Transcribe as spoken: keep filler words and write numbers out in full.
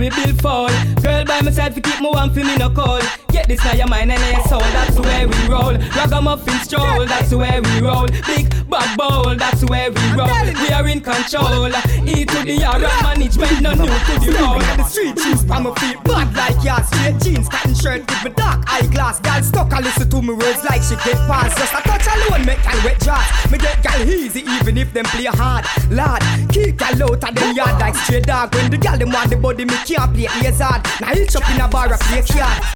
we build fall. Girl by my side, fi keep me warm, fi me no cold. Get this now your mind and your soul, that's where we roll. Ragamuffin stroll, that's where we roll. Big bad bowl, that's where we roll. We are in control. E to the R management, no new to the roll. The street jeans pa my feet, bad like yours. Straight jeans, cotton shirt with my dark eyeglass. Girl stuck and listen to me words like she get past. Just a touch alone make gal wet jaws. Me get gal easy even if them play hard. Lad, kick gal out of them yard like stray dog. When the gal them want the body, me can't play ears hard. Now hitch up in a bar a play card.